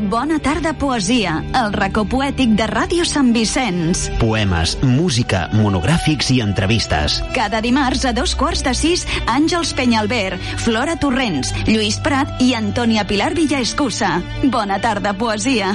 Bona tarda, poesia, el racó poètic de Ràdio Sant Vicenç. Poemes, música, monogràfics i entrevistes. Cada dimarts a 5:45, Àngels Penyalver, Flora Torrents, Lluís Prat i Antònia Pilar Villaescusa. Bona tarda, poesia.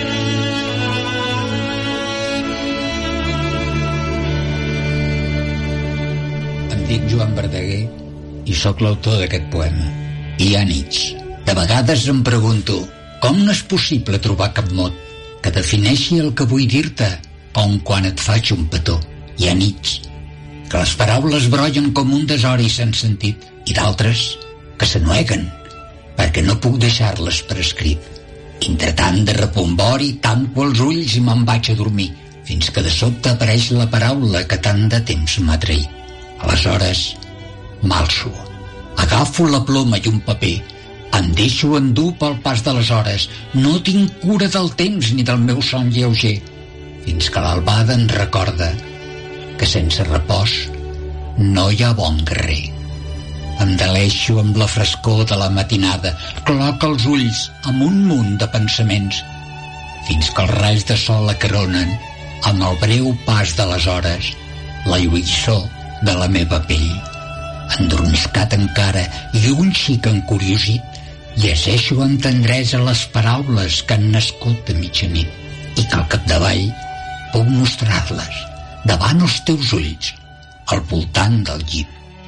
Em dic Joan Verdaguer i sóc l'autor d'aquest poema. Hi ha nits. De vegades em pregunto com no és possible trobar cap mot que defineixi el que vull dir-te, com quan et faig un petó. Hi ha nits que les paraules brollen com un desori sense sentit i d'altres que s'ennueguen perquè no puc deixar-les per escrit. Entre tant de repombori tanco els ulls i me'n vaig a dormir fins que de sobte apareix la paraula que tant de temps m'ha traït. Aleshores m'alço, agafo la ploma i un paper, em deixo endur pel pas de les hores, no tinc cura del temps ni del meu son lleuger, fins que l'albada em recorda que sense repòs no hi ha bon guerrer. Em deleixo amb la frescor de la matinada, cloc els ulls amb un munt de pensaments, fins que els raigs de sol acaronen amb el breu pas de les hores la lluïssor de la meva pell. Endormiscat encara i un xic encuriosit, llegeixo amb tendresa les paraules que han nascut a mitjanit i que al capdavall puc mostrar-les davant els teus ulls al voltant del llit.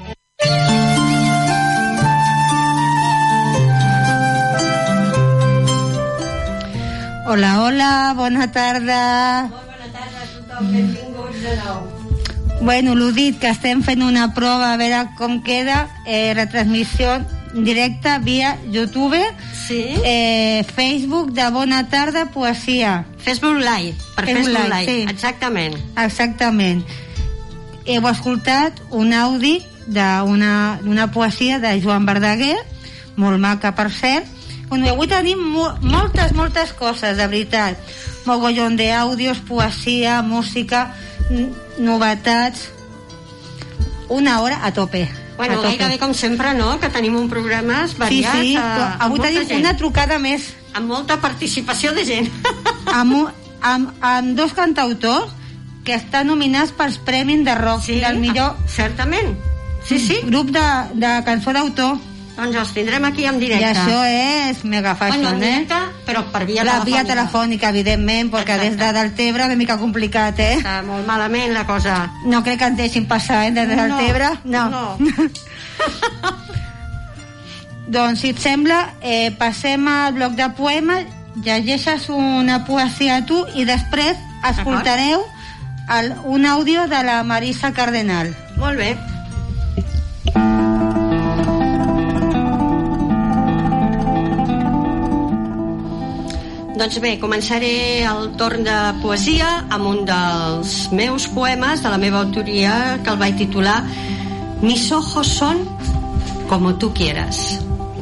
Hola, hola, bona tarda. Molt bona tarda a tothom, benvinguts de nou. Bueno, l'ho dit, que estem fent una prova a veure com queda, retransmissió directa via YouTube, Sí. Facebook de Bona Tarda Poesia. Facebook Live, per Facebook Live, sí. exactament. Exactament. Heu escoltat un àudi d'una poesia de Joan Verdaguer, molt maca, per cert. Bueno, avui tenim moltes coses, de veritat. Mogollon d'àudios, poesia, música, novetats. Una hora a tope. Bueno, gairebé com sempre, no?, que tenim un programa variat. Sí, avui tenim una trucada més. Amb molta participació de gent. amb dos cantautors que estan nominats pels Premis de Rock, Sí, del millor certament. Sí. grup de cançó d'autor. Doncs els tindrem aquí en directe. I això és mega fashion, Bueno, en directe, però per via La telefònica. via telefònica, evidentment, perquè des de Deltebre és una mica complicat, Està molt malament la cosa. No crec que ens deixin passar, des de Deltebre. No. Doncs, si et sembla, passem al bloc de poemes, llegeixes una poesia a tu i després escoltareu un àudio de la Marisa Cardenal. Molt bé. Doncs bé, començaré el torn de poesia amb un dels meus poemes de la meva autoria, que el vaig titular Mis ojos son como tú quieras.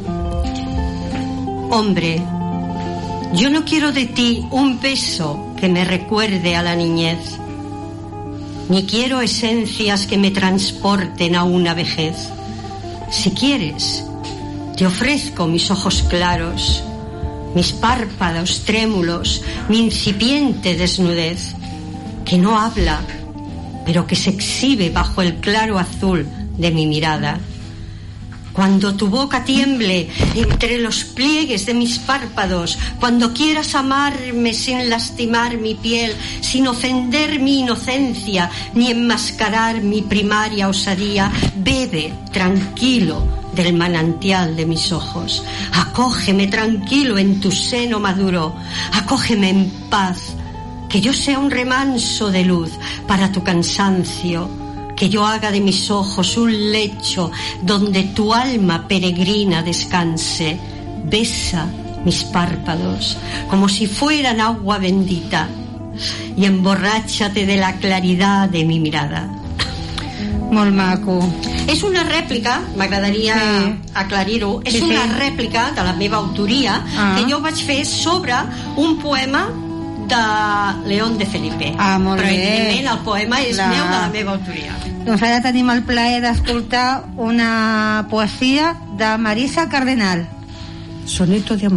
Hombre, yo no quiero de ti un beso que me recuerde a la niñez, ni quiero esencias que me transporten a una vejez. Si quieres, te ofrezco mis ojos claros, mis párpados trémulos, mi incipiente desnudez, que no habla, pero que se exhibe bajo el claro azul de mi mirada. Cuando tu boca tiemble entre los pliegues de mis párpados, cuando quieras amarme sin lastimar mi piel, sin ofender mi inocencia, ni enmascarar mi primaria osadía, bebe tranquilo del manantial de mis ojos. Acógeme tranquilo en tu seno maduro, acógeme en paz, que yo sea un remanso de luz para tu cansancio, que yo haga de mis ojos un lecho donde tu alma peregrina descanse. Besa mis párpados como si fueran agua bendita y emborráchate de la claridad de mi mirada. Molt maco. És una rèplica, m'agradaria aclarir-ho, és una rèplica de la meva autoria que jo vaig fer sobre un poema de León de Felipe. Molt però bé. evidentment el poema és meu, de la meva autoria. Doncs ara tenim el plaer d'escoltar una poesia de Marisa Cardenal. Soneto de amor.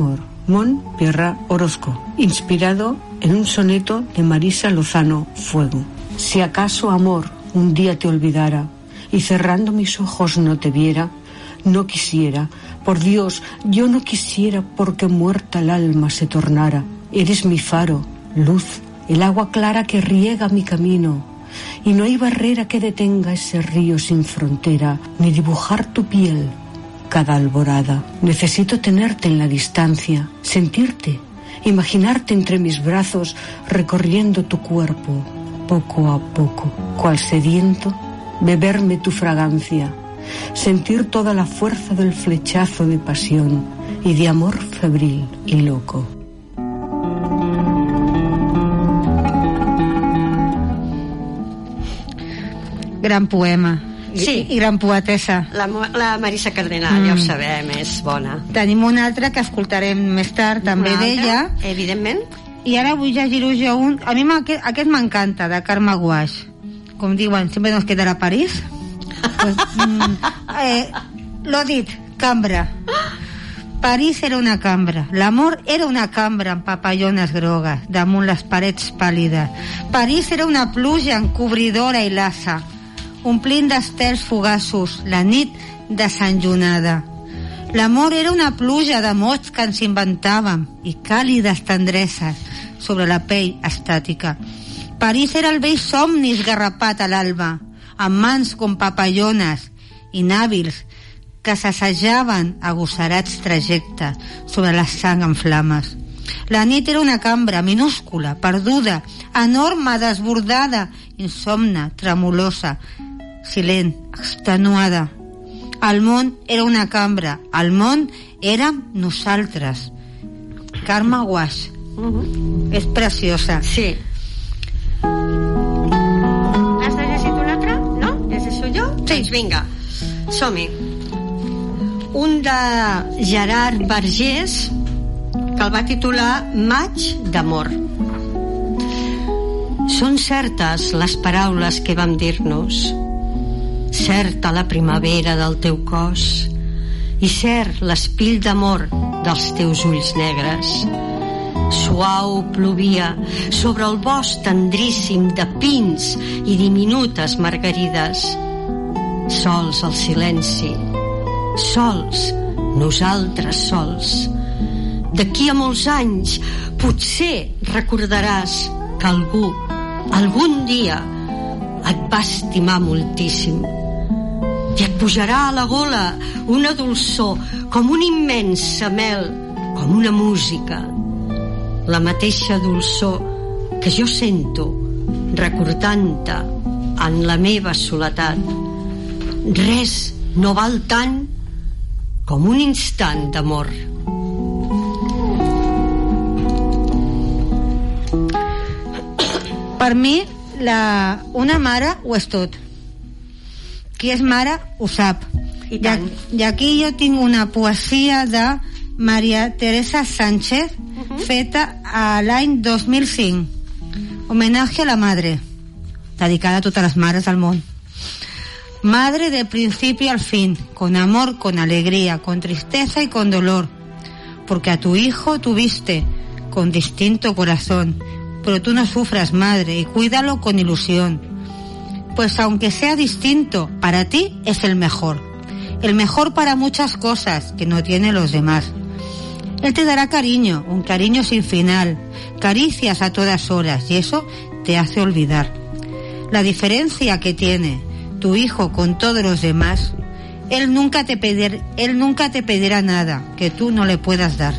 Mon Pierra Orozco, inspirado en un soneto de Marisa Lozano, Fuego. Si acaso, amor, un día te olvidara y cerrando mis ojos no te viera, no quisiera, por Dios, yo no quisiera, porque muerta el alma se tornara. Eres mi faro, luz, el agua clara que riega mi camino, y no hay barrera que detenga ese río sin frontera, ni dibujar tu piel cada alborada. Necesito tenerte en la distancia, sentirte, imaginarte entre mis brazos, recorriendo tu cuerpo, poco a poco, cual sediento, beberme tu fragancia, sentir toda la fuerza del flechazo de pasión y de amor febril y loco. Gran poema. Sí. I gran poetessa. La Marisa Cardenal, ja ho sabem, és bona. Tenim una altra que escoltarem més tard, també d'ella. Evidentment. I ara vull llegir-ho jo un... A mi aquest m'encanta, de Carme Guaix. Com diuen, sempre nos quedarà a París. Pues, lo dit, cambra. París era una cambra. L'amor era una cambra amb papallones grogues damunt les parets pàl·lides. París era una pluja encobridora i lassa, omplint d'estels fugaços la nit desenllunada. L'amor era una pluja de mots que ens inventàvem i càlides tendreses sobre la pell estàtica. París era el vell somni esgarrapat a l'alba, amb mans com papallones inhàbils que s'assajaven agosarats trajecte sobre la sang en flames. La nit era una cambra minúscula, perduda, enorme, desbordada, insomne, tremolosa, silent, extenuada. El món era una cambra, el món érem nosaltres. Carme Guaix. És preciosa. Sí. Has de llegir una altra? No? Llegeixo jo? Sí. Doncs vinga, som-hi. Un de Gerard Vergés, que el va titular Maig d'amor. Són certes les paraules que vam dir-nos, certa la primavera del teu cos i cert l'espill d'amor dels teus ulls negres. Suau plovia sobre el bosc tendríssim de pins i diminutes margarides. Sols el silenci, sols, nosaltres sols. D'aquí a molts anys potser recordaràs que algú, algun dia, et va estimar moltíssim i et pujarà a la gola una dolçor com una immensa mel, com una música, la mateixa dolçor que jo sento recordant-te en la meva soledat. Res no val tant com un instant d'amor. Per mi, una mare ho és tot. Qui és mare ho sap. I aquí jo tinc una poesia de Maria Teresa Sánchez, feta a l'any 2005. Homenaje a la madre, dedicada a totes les mares del món. Madre de principio al fin, con amor, con alegría, con tristeza y con dolor, porque a tu hijo tuviste con distinto corazón, pero tú no sufras, madre, y cuídalo con ilusión, pues aunque sea distinto, para ti es el mejor para muchas cosas que no tienen los demás. Él te dará cariño, un cariño sin final, caricias a todas horas, y eso te hace olvidar la diferencia que tiene tu hijo con todos los demás. Él nunca te pedirá nada que tú no le puedas dar.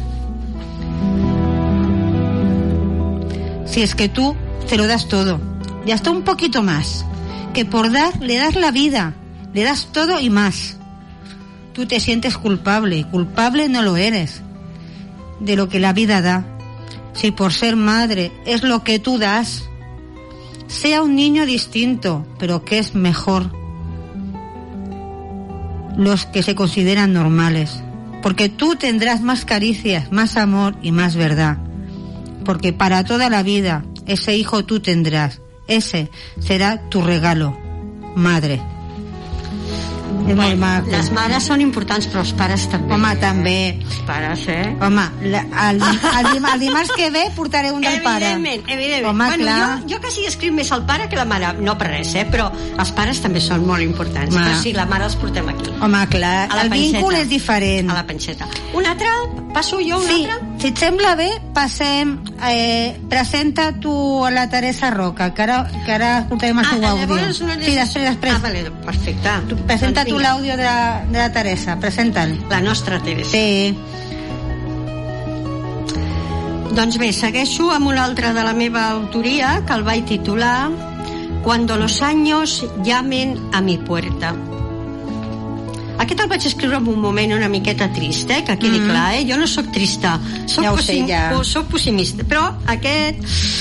Si es que tú te lo das todo, y hasta un poquito más, que por dar le das la vida, le das todo y más. Tú te sientes culpable, y culpable no lo eres de lo que la vida da. Si por ser madre es lo que tú das, sea un niño distinto, pero que es mejor los que se consideran normales, porque tú tendrás más caricias, más amor y más verdad, porque para toda la vida ese hijo tú tendrás, ese será tu regalo, madre. És molt maco. Les mares són importants, però els pares també. Home, també. Els pares, Home, el dimarts que ve portaré un del pare. Evidentment. Home, bueno, clar. jo quasi escric més el pare que la mare. No per res, però els pares també són molt importants. Home. Però sí, la mare els portem aquí. Home, clar, el vincul és diferent. A la panxeta. Un altre? Passo jo un altre? Si et sembla bé, passem... presenta tu a la Teresa Roca, que ara escoltarem el seu àudio. Sí, després. Ah, vale, perfecte. Presenta tu l'àudio de la Teresa, presenta'l. La nostra Teresa. Sí. Doncs bé, segueixo amb un altre de la meva autoria, que el vaig titular Cuando los años llamen a mi puerta. Aquest el vaig escriure en un moment una miqueta trist, que quedi clar, jo no sóc trista, soc pessimista, però aquest...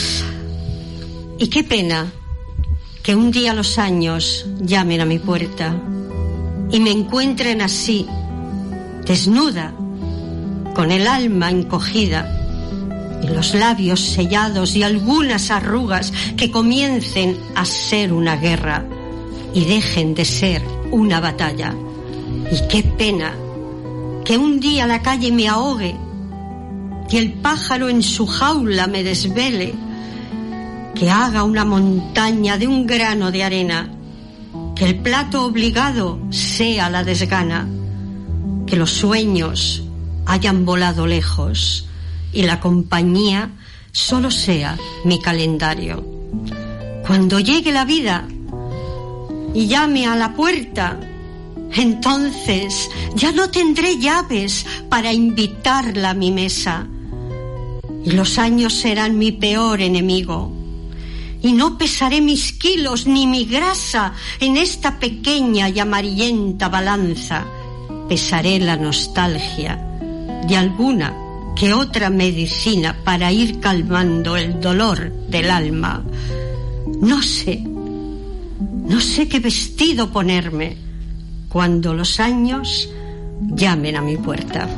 Y qué pena que un día los años llamen a mi puerta y me encuentren así, desnuda, con el alma encogida y los labios sellados y algunas arrugas que comiencen a ser una guerra y dejen de ser una batalla. Y qué pena que un día la calle me ahogue y el pájaro en su jaula me desvele, que haga una montaña de un grano de arena, que el plato obligado sea la desgana, que los sueños hayan volado lejos y la compañía solo sea mi calendario. Cuando llegue la vida y llame a la puerta, entonces ya no tendré llaves para invitarla a mi mesa, y los años serán mi peor enemigo, y no pesaré mis kilos ni mi grasa en esta pequeña y amarillenta balanza. Pesaré la nostalgia de alguna que otra medicina para ir calmando el dolor del alma. No sé qué vestido ponerme cuando los años llamen a mi puerta.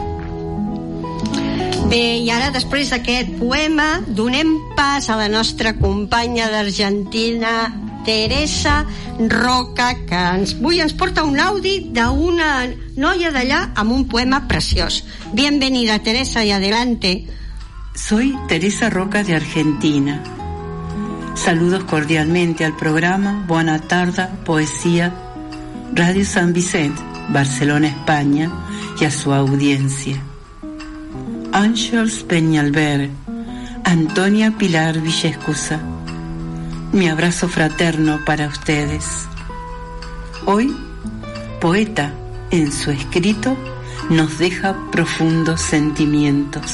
Bé, i ara, després d'aquest poema, donem pas a la nostra companya d'Argentina, Teresa Roca, que avui ens porta un àudio d'una noia d'allà amb un poema preciós. Bienvenida, Teresa, y adelante. Soy Teresa Roca de Argentina. Saludos cordialmente al programa Buena Tarda, Poesía, Radio San Vicente, Barcelona, España, y a su audiencia. Ángeles Peñalver, Antonia Pilar Villescusa, mi abrazo fraterno para ustedes. Hoy, poeta, en su escrito, nos deja profundos sentimientos.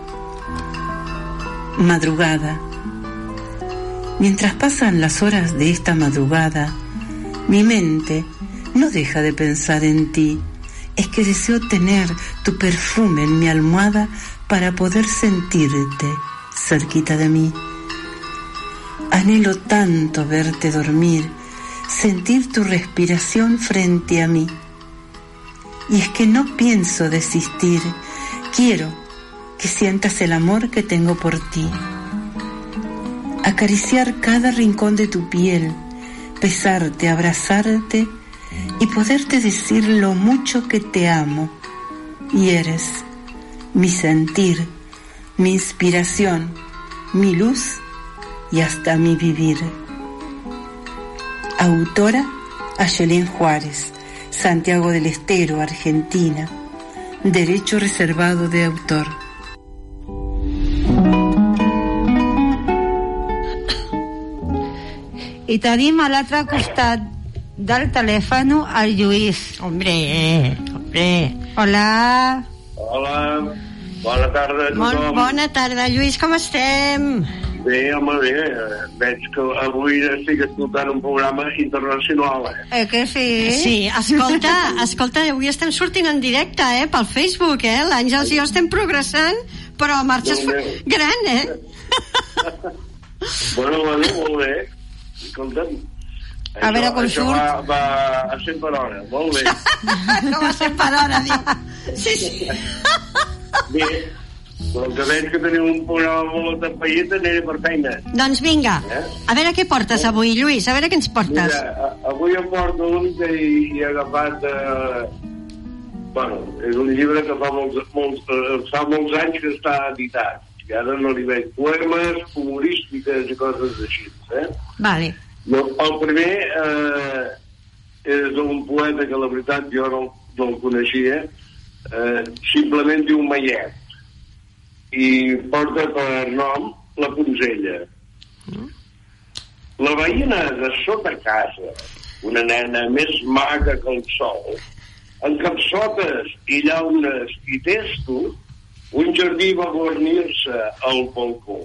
Madrugada. Mientras pasan las horas de esta madrugada, mi mente no deja de pensar en ti. Es que deseo tener tu perfume en mi almohada para poder sentirte cerquita de mí. Anhelo tanto verte dormir, sentir tu respiración frente a mí. Y es que no pienso desistir, quiero que sientas el amor que tengo por ti. Acariciar cada rincón de tu piel, besarte, abrazarte y poderte decir lo mucho que te amo. Y eres mi sentir, mi inspiración, mi luz y hasta mi vivir. Autora Ayelén Juárez, Santiago del Estero, Argentina. Derecho reservado de autor. I tenim a l'altre costat del telèfon el Lluís. Hombre. Hola. Hola, bona tarda a tothom. Bona tarda, Lluís, com estem? Bé, home, bé. Veig que avui estic escoltant un programa internacional. Que sí? Sí, escolta, avui estem sortint en directe, pel Facebook, l'Àngels i jo estem progressant, però a marxes gran, Bueno, molt bé. Escolta'm. A veure com això surt. va a 100 per hora, molt bé. No va 100 per hora, diu. Sí. Bé, Com que veig que teniu un programa molt atapeït, aniré per feina. Doncs vinga, a veure què portes avui, Lluís, a veure què ens portes. Mira, avui em porto un que he agafat... Bueno, és un llibre que fa molts anys que està editat. I ara no li veig poemes, humorístiques i coses així, Vale. El primer és un poeta que la veritat jo no el coneixia, simplement diu Mayet, i porta per nom La Poncella. La veïna de sota casa, una nena més maca que el sol, amb capsotes i llaunes i testo, un jardí va guarnir-se al balcó.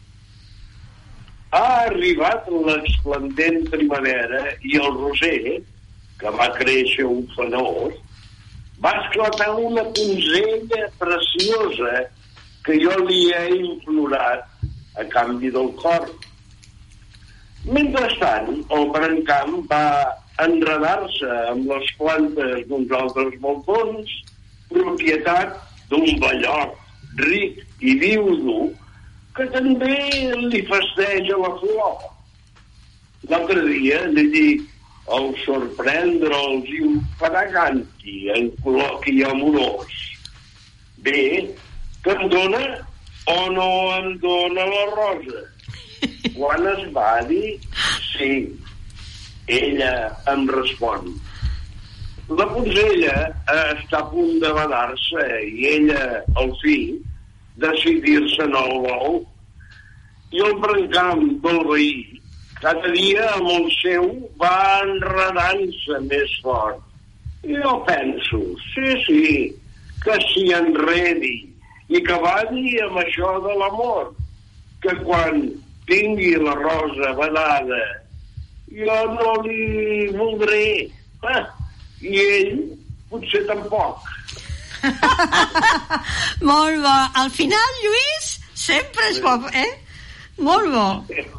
Ha arribat l'esplendent primavera i el roser, que va créixer un fanós, va esclatar una poncella preciosa que jo li he implorat a canvi del cor. Mentrestant, el brancam va enredar-se amb les plantes d'uns altres balcons, propietat d'un ballot ric i viudo que també li festeja la flor. L'altre dia li dic al sorprendre'ls i un paraganti en col·loqui amorós. Bé, que em dona o no em dona la rosa? Quan es va dir sí, ella em respon. La Poncella està a punt de badar-se i ella, al fi, decidir-se en el vol. I el brancam del veí, cada dia amb el seu va enredant-se més fort. I jo penso, sí, que s'hi enredi i que vagi amb això de l'amor, que quan tingui la rosa badada jo no li voldré. I ell potser tampoc. Molt bo. Al final, Lluís, sempre és bo, Molt bo.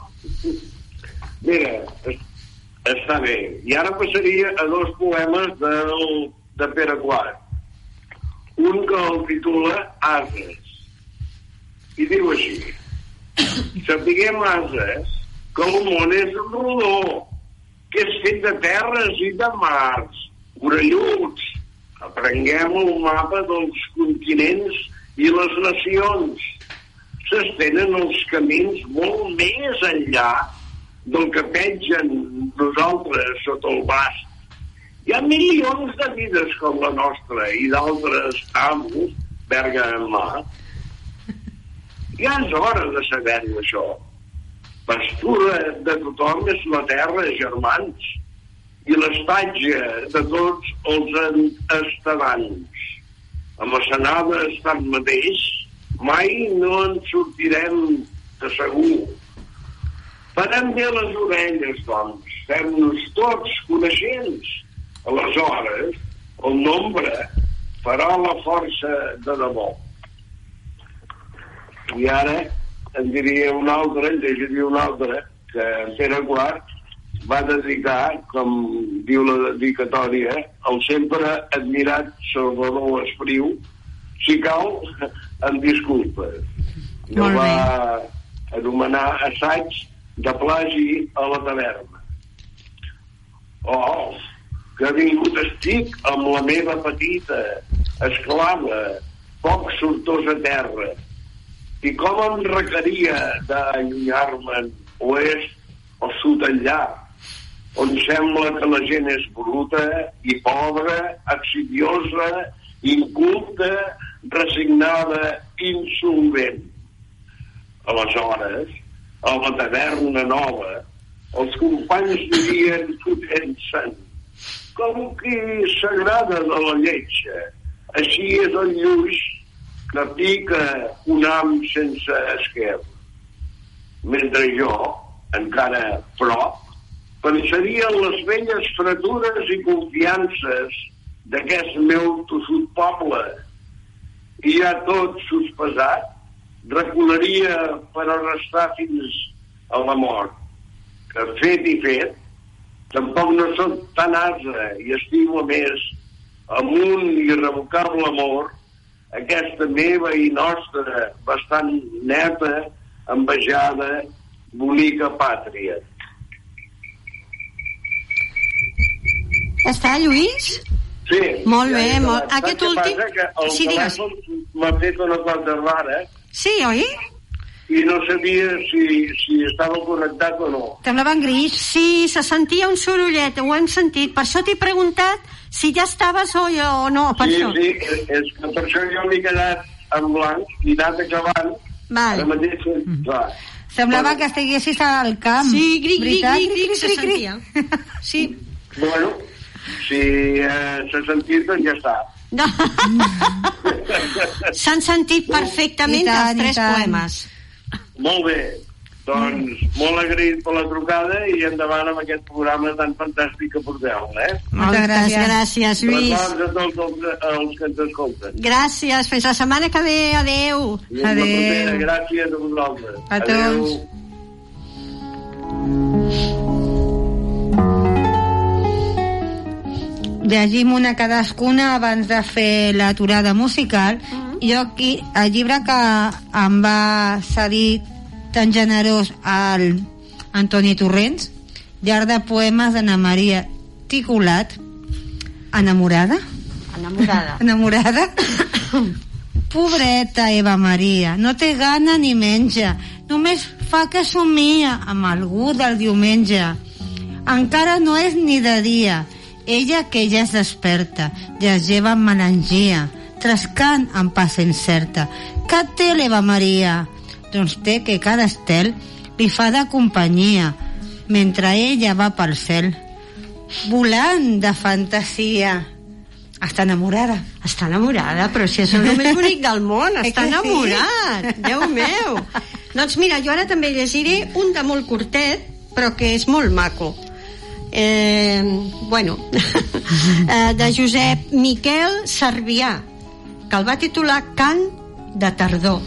Mira, està bé. I ara passaria a dos poemes de Pere Quart. Un que el titula Ases. I diu així: sapiguem, ases, que el món és rodó, que és fet de terres i de mars, orelluts. Aprenguem el mapa dels continents i les nacions. S'estenen els camins molt més enllà del que pengen nosaltres sota el bast. Hi ha milions de vides com la nostra i d'altres amos, verga en mà. Ja és hora de saber-ho, això. Pastura de tothom és la terra, germans, i l'estatge de tots els estadants. Amacenades tanmateix, mai no en sortirem de segur. Farem bé les orelles, doncs, fem-nos tots coneixents. Aleshores, el nombre farà la força de debò. I ara en diria un altre, en llegiria un altre, que en Pere Quart va dedicar, com diu la dedicatòria, al sempre admirat Salvador Espriu, si cal, amb disculpes. No va anomenar assaig de plagi a la taverna. Oh, que vingut estic amb la meva petita, esclava, poc sortosa terra, i com em requeria d'allunyar-me'n oest o sud enllà, on sembla que la gent és bruta i pobra, accidiosa, inculta, resignada, insolvent. Aleshores, a la taverna nova, els companys dirien fotent-se'n, com qui s'agrada de la lletja. Així és el lluix que pica un ham sense esquerra. Mentre jo, encara prop, pensaria en les velles fretures i confiances d'aquest meu tossut poble, i ja tot sospesat, recularia per arrestar fins a la mort, que fet i fet, tampoc no soc tan ase i estimo més amb un irrevocable amor aquesta meva i nostra, bastant neta, envejada, bonica pàtria. Està, Lluís? Sí. Molt bé, molt... Aquest últim... El telèfon m'ha fet una cosa rara. Sí, oi? I no sabia si estava connectat o no. Semblava en gris. Sí, se sentia un sorollet, ho hem sentit. Per això t'he preguntat si ja estaves o no, per això. Sí, és que per això jo m'he quedat en blanc i he anat acabant. Vale. Ara mateix, clar. Semblava que estiguessis al camp. Sí, gric, se sentia. Sí. Bueno, si s'ha sentit, doncs ja està. No. S'han sentit perfectament els 3 poemes. Molt bé, doncs molt agraït per la trucada i endavant amb aquest programa tan fantàstic que porteu, Moltes gràcies, Lluís. Records a tots els que ens escolten. Gràcies, fins la setmana que ve, adeu. Adeu. Gràcies a vosaltres. A tots. Llegim una cadascuna abans de fer l'aturada musical. Jo aquí, el llibre que em va cedir tan generós al Antoni Torrents, llarg de poemes d'Anna Maria Ticolat. Enamorada? Pobreta Eva Maria, no té gana ni menja, només fa que somia amb algú del diumenge. Encara no és ni de dia, ella que ja es desperta, ja es lleva amb melangia, trascant amb pas incerta. Què té l'Eva Maria? Doncs té que cada estel li fa de companyia, mentre ella va pel cel, volant de fantasia. Està enamorada. Està enamorada, però si és el més bonic del món, està enamorat. Déu meu. Doncs mira, jo ara també llegiré un de molt curtet, però que és molt maco. De Josep Miquel Sarbià, que el va titular Cant de tardor.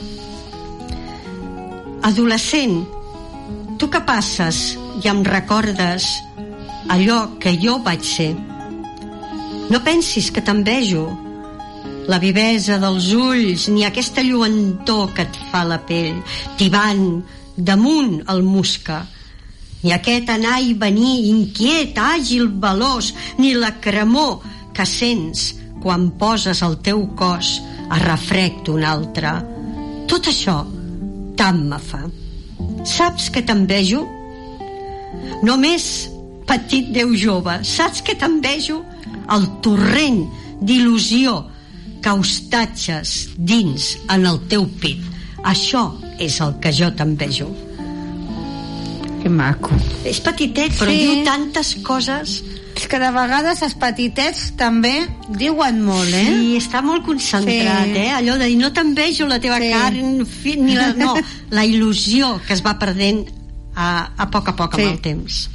Adolescent, tu que passes i em recordes allò que jo vaig ser. No pensis que t'envejo la vivesa dels ulls ni aquesta lluentor que et fa la pell, tibant damunt el musca, ni aquest anar i venir inquiet, àgil, veloç, ni la cremor que sents quan poses el teu cos a refrec d'un altre. Tot això tant me fa. Saps que t'envejo? Només petit Déu jove, saps que t'envejo? El torrent d'il·lusió que hostatges dins en el teu pit. Això és el que jo t'envejo. Que maco. És petitet, però diu tantes coses. És que de vegades els petitets també diuen molt, Sí, està molt concentrat, allò de dir no t'envejo la teva carn, ni no, la il·lusió que es va perdent a poc amb el temps.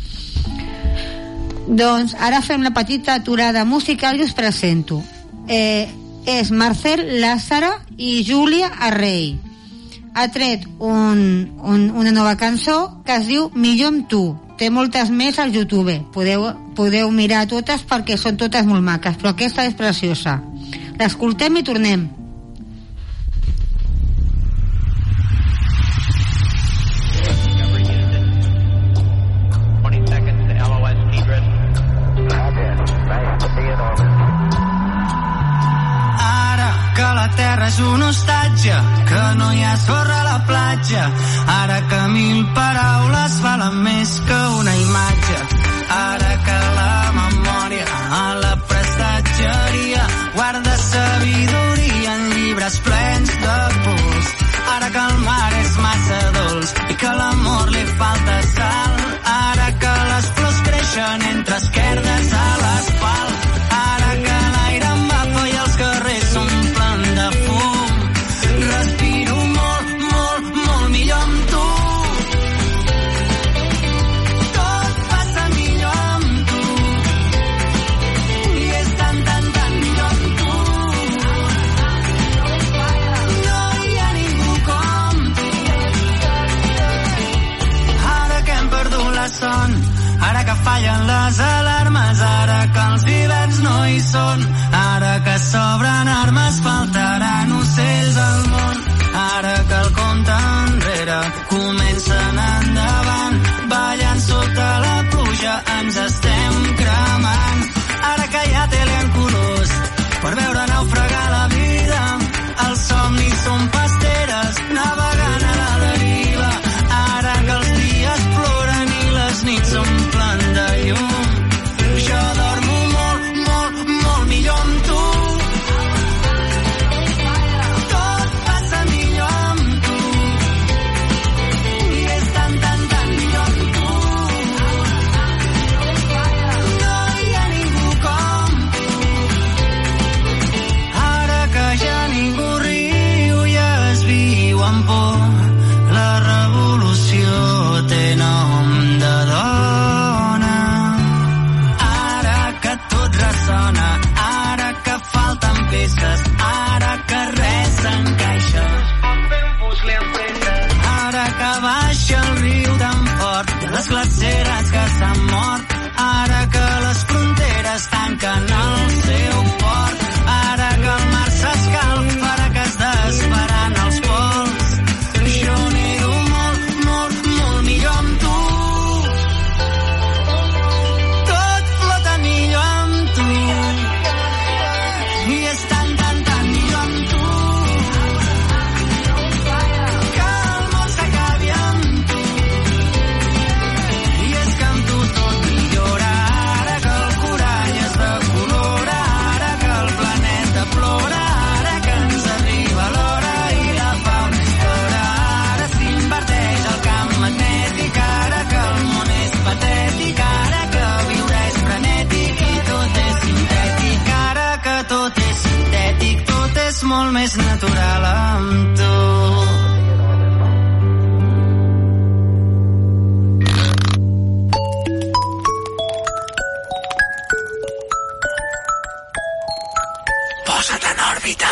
Doncs ara fem la petita aturada musical i us presento. És Marcel Lázara i Júlia Arrey. Ha tret una nova cançó que es diu Millor amb tu. Té moltes més al YouTube. Podeu mirar totes perquè són totes molt maques, però aquesta és preciosa. L'escoltem i tornem. Terra és un hostatge, que no hi ha sorra a la platja, ara que 1000 paraules valen més que una imatge, ara que la memòria a la prestatgeria guarda sabidoria en llibres plens de pols, ara que el mar és massa dolç i que l'amor li falta sal, ara que les flors creixen entre esquerdes a l'asfalt, ara que l'aire embafa i els carrers s'omplen de fum, respiro molt, molt, molt millor amb tu. Tot passa millor amb tu i és tan, tan, tan millor amb tu. No hi ha ningú com tu. Ara que hem perdut la son, ara que fallen les alarmes, ara que els hiverns no hi són, ara que sobren armes faltaran és molt més natural amb tu. Posa't en òrbita.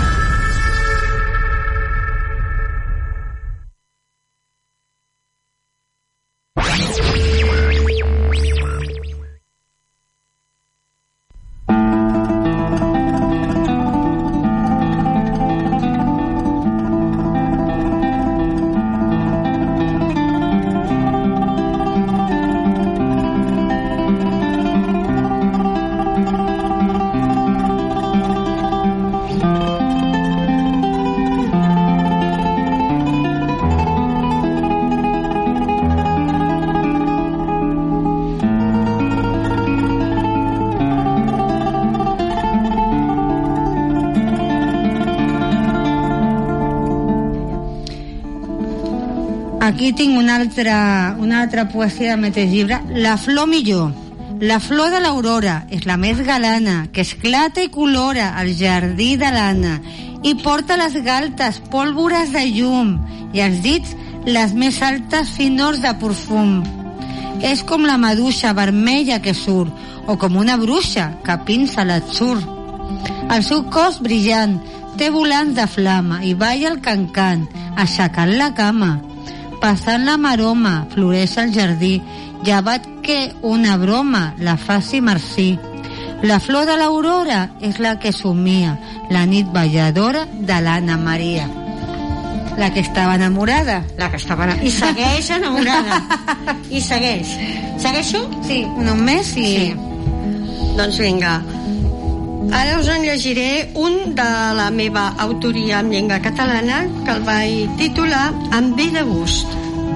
Aquí tinc una altra poesia del mateix llibre. La flor millor. La flor de l'aurora és la més galana, que esclata i colora el jardí de l'Anna i porta les galtes pólvores de llum i als dits les més altes finors de perfum. És com la maduixa vermella que surt, o com una bruixa que pinça l'atzur. El seu cos brillant té volants de flama i balla el cancant, aixecant la cama. Passant la maroma, floreix el jardí, llevat que una broma la faci marcí. La flor de l'aurora és la que somia la nit balladora de l'Anna Maria. La que estava enamorada. I segueix enamorada. I segueix. Segueixo? Sí, només i... Sí. Doncs vinga. Ara us en llegiré un de la meva autoria en llengua catalana, que el vaig titular Em ve de gust.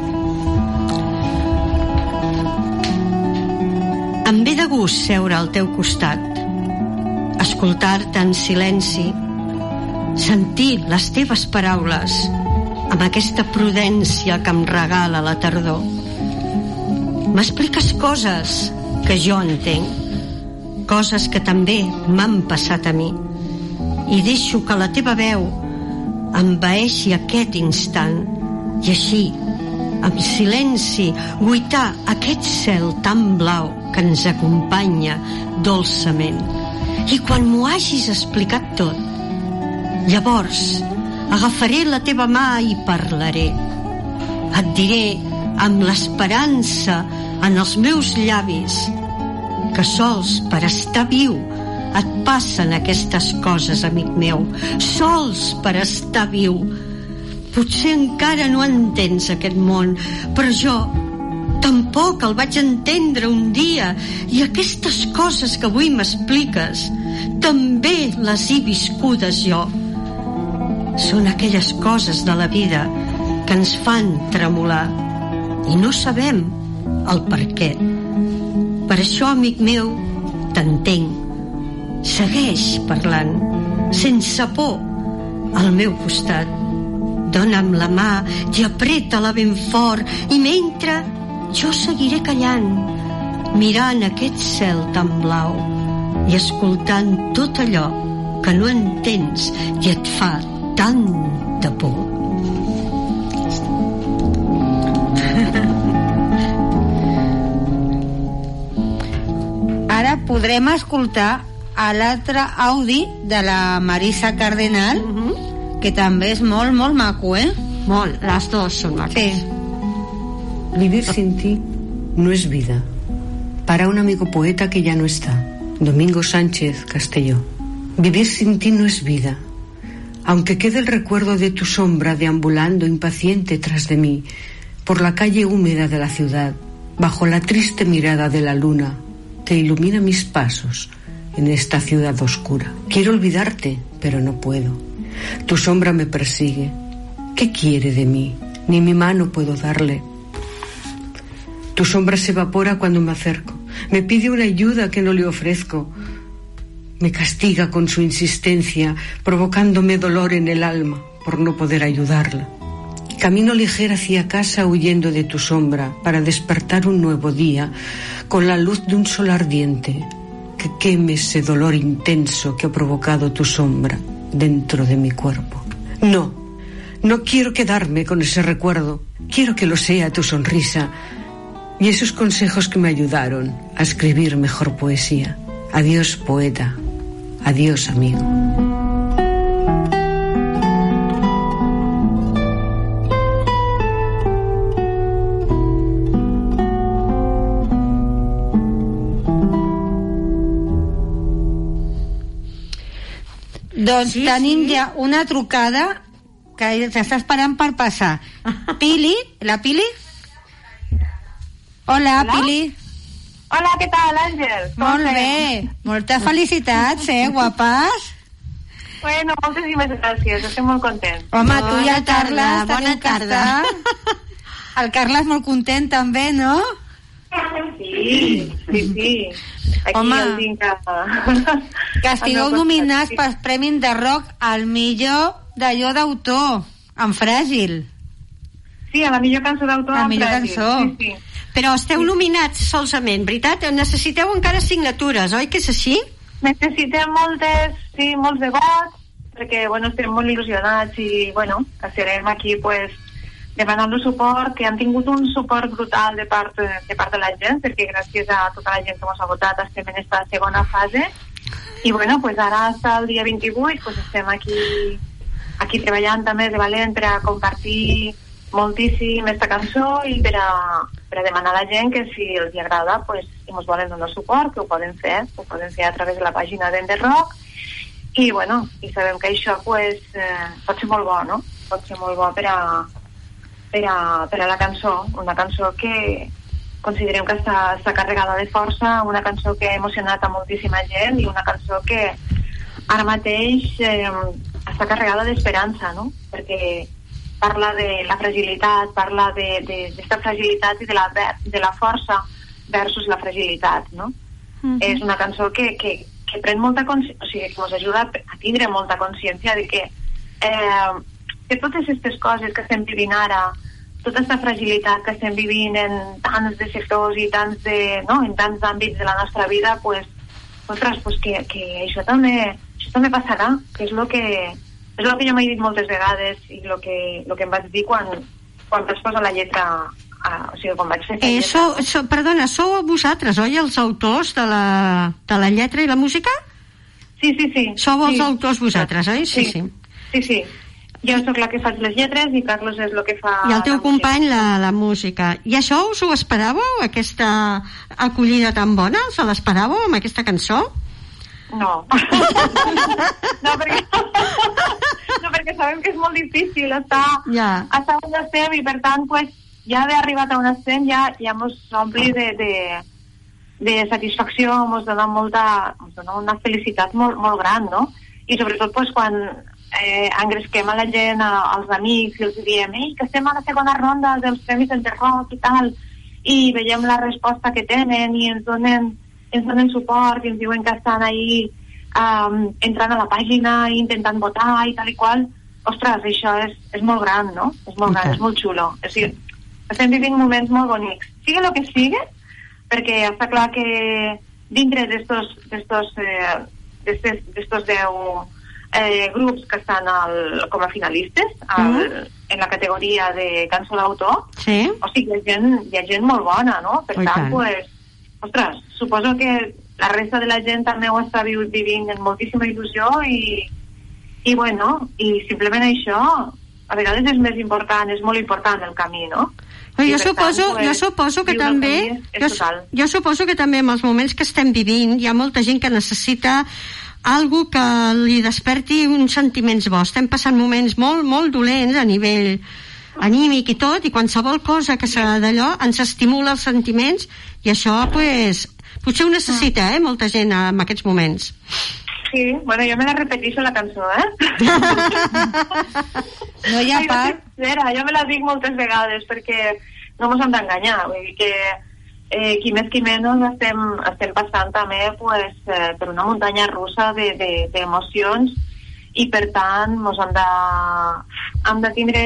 Em ve de gust seure al teu costat, escoltar-te en silenci, sentir les teves paraules amb aquesta prudència que em regala la tardor. M'expliques coses que jo entenc, coses que també m'han passat a mi, i deixo que la teva veu envaeixi aquest instant i així, amb silenci, guitar aquest cel tan blau que ens acompanya dolçament. I quan m'ho hagis explicat tot, llavors agafaré la teva mà i parlaré. Et diré amb l'esperança en els meus llavis que sols per estar viu et passen aquestes coses, amic meu. Sols per estar viu. Potser encara no entens aquest món, però jo tampoc el vaig entendre un dia, i aquestes coses que avui m'expliques també les he viscudes jo. Són aquelles coses de la vida que ens fan tremolar i no sabem el per què. Per això, amic meu, t'entenc. Segueix parlant, sense por, al meu costat. Dóna'm la mà i apreta-la ben fort, i mentre jo seguiré callant, mirant aquest cel tan blau i escoltant tot allò que no entens i et fa tanta por. Ara podrem escoltar a l'altre Audi de la Marisa Cardenal, que també és molt, molt maco, ¿eh? Molt, les dos són maques. Sí. Vivir sin ti no es vida. Para un amigo poeta que ya no está, Domingo Sánchez Castelló. Vivir sin ti no es vida. Aunque quede el recuerdo de tu sombra deambulando impaciente tras de mí, por la calle húmeda de la ciudad, bajo la triste mirada de la luna, que ilumina mis pasos en esta ciudad oscura. Quiero olvidarte, pero no puedo. Tu sombra me persigue. ¿Qué quiere de mí? Ni mi mano puedo darle. Tu sombra se evapora cuando me acerco. Me pide una ayuda que no le ofrezco. Me castiga con su insistencia, provocándome dolor en el alma por no poder ayudarla. Camino ligera hacia casa huyendo de tu sombra para despertar un nuevo día con la luz de un sol ardiente que queme ese dolor intenso que ha provocado tu sombra. dentro de mi cuerpo. No quiero quedarme con ese recuerdo. Quiero que lo sea tu sonrisa y esos consejos que me ayudaron a escribir mejor poesía. Adiós, poeta. Adiós, amigo. Doncs tenim ja una trucada que s'està esperant per passar. Pili, la Pili? Hola, Pili. Hola, què tal, Àngel? Molt bé. Moltes felicitats, guapes. Bueno, moltíssimes gràcies, estem molt contents. Home, tu i el Carles, bona tarda. El Carles molt content també, no? Sí. Aquí home, el tinc que estigueu nominats pel Premi de Rock al millor d'allò d'autor, en Fràgil. Sí, a la millor cançó d'autor en Fràgil. Sí. Però esteu nominats solament, veritat? Necessiteu encara signatures, oi que és així? Necessitem molts de vots, perquè, bueno, estem molt il·lusionats i, bueno, estarem aquí, pues, demanant suport, que han tingut un suport brutal de part de la gent, perquè gràcies a tota la gent que ens ha votat estem en aquesta segona fase, i, bueno, pues ara fins el dia 28, pues estem aquí treballant també de valent per a compartir moltíssim aquesta cançó i per a demanar a la gent que si els agrada, pues, si ens volen donar suport, que ho poden fer a través de la pàgina d'Enderrock, i, bueno, i sabem que això, pues, pot ser molt bo, no? Pot ser molt bo per a la cançó, una cançó que considerem que està carregada de força, una cançó que ha emocionat a moltíssima gent i una cançó que ara mateix està carregada d'esperança, no? Perquè parla de la fragilitat, parla d'esta fragilitat i de la força versus la fragilitat, no? És una cançó que pren molta consciència, o sigui, que ens ajuda a tindre molta consciència de que totes aquestes coses que estem vivint ara, tota aquesta fragilitat que estem vivint en tants de sectors i en tants àmbits de la nostra vida, pues, ostres, pues que això també passarà, que és el que jo m'he dit moltes vegades i el que em vaig dir quan vaig posar la lletra, o sigui, quan vaig fer la lletra. Perdona, sou vosaltres, oi, els autors de la lletra i la música? Sí. Sou els autors vosaltres, oi? Sí. Jo sóc la que faig les lletres i Carlos és el que fa... I el teu company la música. I això us ho esperàveu, aquesta acollida tan bona? Se l'esperàveu amb aquesta cançó? No. perquè sabem que és molt difícil estar on estem i per tant, pues, ja haver arribat a on estem ja mos ompli de satisfacció, mos dona una felicitat molt gran, no? I sobretot, pues, quan engresquem a la gent, als amics, i els diem que estem a la segona ronda dels Premis Enderrock i tal, i veiem la resposta que tenen i ens donen suport i ens diuen que estan ahí entrant a la pàgina i intentant votar i tal i qual. Ostres, això és molt gran, no? És molt gran, és molt xulo. O sigui, estem vivint moments molt bonics. Sigue el que sigue, perquè està clar que dintre d'estos 10 grups que estan com a finalistes en la categoria de cançó d'autor, o sigui, hi ha gent molt bona, no? Per tant, pues, ostres, suposo que la resta de la gent també ho està vivint amb moltíssima il·lusió i bueno, i simplement això a vegades és més important, és molt important el camí, no? Jo suposo que també en els moments que estem vivint hi ha molta gent que necessita algo que li desperti uns sentiments bons. Estem passant moments molt, molt dolents a nivell anímic i tot, i qualsevol cosa que d'allò ens estimula els sentiments, i això, pues, potser ho necessita, molta gent en aquests moments. Sí, bueno, jo me la repeteixo la cançó, No hi ha part. Jo me la dic moltes vegades, perquè no mos hem d'enganyar, vull dir que qui més qui menys estem passant també pues, per una muntanya russa d'emocions i per tant hem de tindre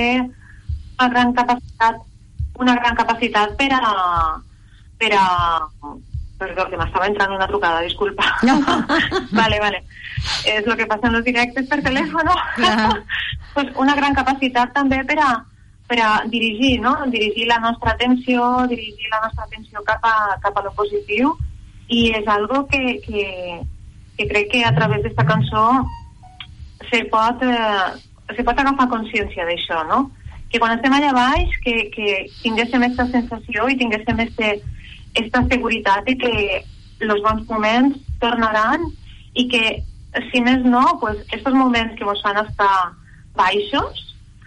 una gran capacitat per Perdó, que m'estava entrant una trucada, disculpa. No. Vale. És el que passa en els directes per telèfon. Pues una gran capacitat també per a dirigir, no? Dirigir la nostra atenció cap a lo positiu, i és algo que crec que a través d'esta cançó se pot agafar consciència d'això, no? Que quan estem allà baix que tinguéssim aquesta sensació i tinguéssim esta seguretat de que els bons moments tornaran, i que, si més no, pues, estos moments que ens fan estar baixos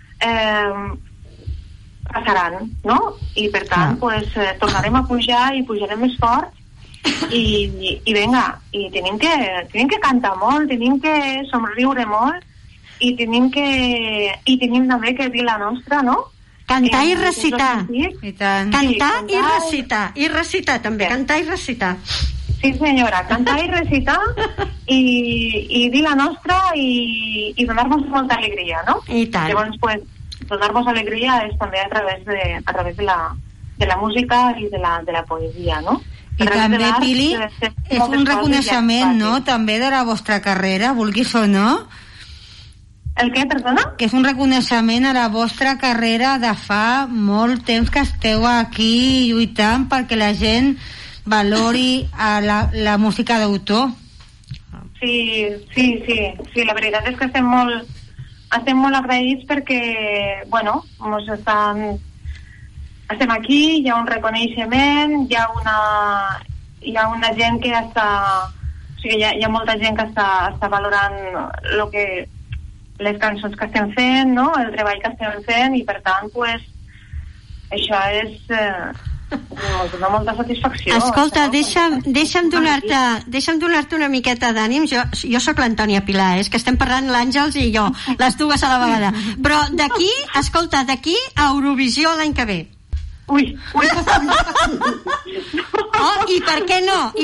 passaran, no? I per tant, pues, tornarem a pujar i pujarem més fort, i venga, i tenim que cantar molt, tenim que somriure molt, i tenim també que dir la nostra, no? Cantar i recitar. I tant. Cantar i recitar. I recitar també. Cantar i recitar. Sí, senyora. Cantar i recitar i dir la nostra i donar-nos molta alegria, no? I tant. Llavors, pues, donar-nos alegria és també a través de la música i de la poesia, no? I també, Pili, és un reconeixement, no?, també de la vostra carrera, vulguis o no. El què, perdona? Que és un reconeixement a la vostra carrera de fa molt temps que esteu aquí lluitant perquè la gent valori la música d'autor. Sí, la veritat és que estem molt agraïts perquè, bueno, estem aquí, hi ha un reconeixement, hi ha una gent que està... O sigui, hi ha molta gent que està valorant les cançons que estem fent, no? El treball que estem fent, i per tant, pues, això és una molta satisfacció. Escolta, deixa'm donar-te una miqueta d'ànim. Jo sóc l'Antònia Pilar, és que estem parlant l'Àngels i jo, les dues a la vegada. Però d'aquí a Eurovisió l'any que ve. Ui. Oh, i per què